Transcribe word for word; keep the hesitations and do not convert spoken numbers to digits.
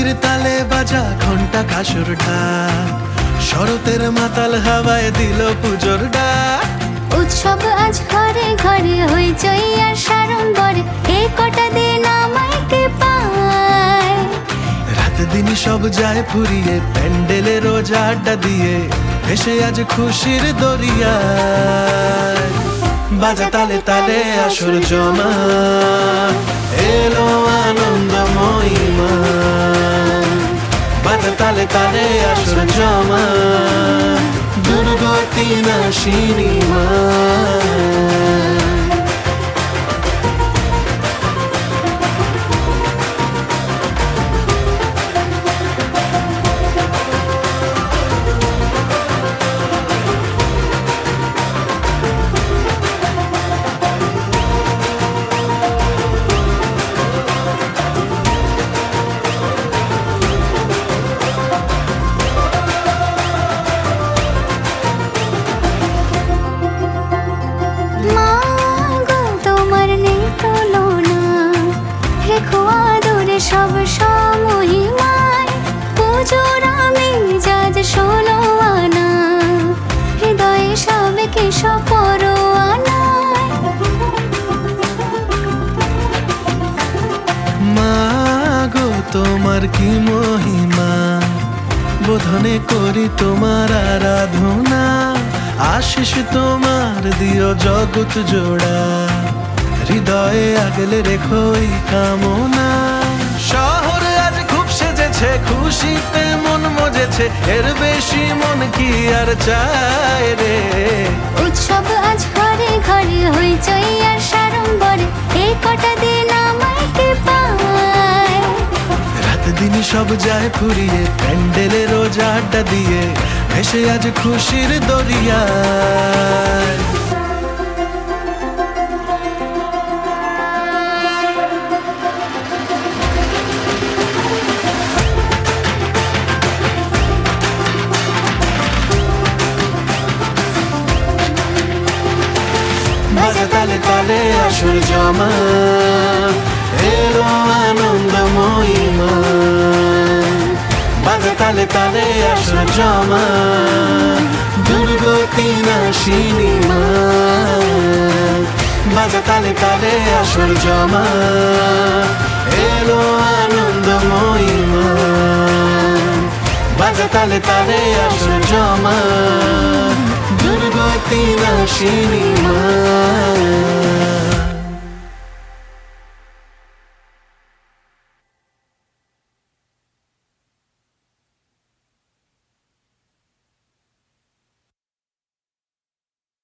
তালে বাজা ঘন্টা কাসুর ঢাক, শরতের মাতাল হাওয়ায় দিল পুজোর ডাক। উৎসব আজ ঘরে ঘরে হইচই আর সাড়ম্বরে, এই কটা দিন আমাকে পায়। রাত দিন সব যায় ফুরিয়ে, প্যান্ডেলে রোজ আড্ডা দিয়ে ভেসে আজ খুশির দরিয়ায়। বাজা তালে তালে আসর জমা, এলো আনন্দ মহিমা। বাজা তালে তালে আসর জমা, দুর্গতি নাশিনী মা। সব সমহিমায় পুজোর আমি যাজ ষোলো আনা, হৃদয়ে সবে কি সপরোয়ানায়। মা গো তোমার কি মহিমা, বোধনে করি তোমার আরাধনা। আশিস তোমার দিও জগৎ জোড়া, হৃদয়ে আগলে রেখো এই কামনা। শহর আজ খুব সেজেছে, খুশিতে মন মজেছে, এর বেশি মন কি আর চায় রে। উৎসব আজ ঘরে ঘরে হইচই আর সাড়ম্বরে, এই কটা দিন আমাকে পায়। রাত দিন সব যায় ফুরিয়ে, প্যান্ডেলে রোজ আড্ডা দিয়ে ভেসে আজ খুশির দরিয়ায়। বাজা তালে তালে আসর জমা, এলো আনন্দ মহিমা। বাজা তালে তালে আসর জমা, দুর্গতি নাশিনী মা। বাজা তালে তালে আসর জমা, এলো আনন্দ মহিমা। বাজা তালে তালে আসর জমা, দুর্গতি নাশিনী মা।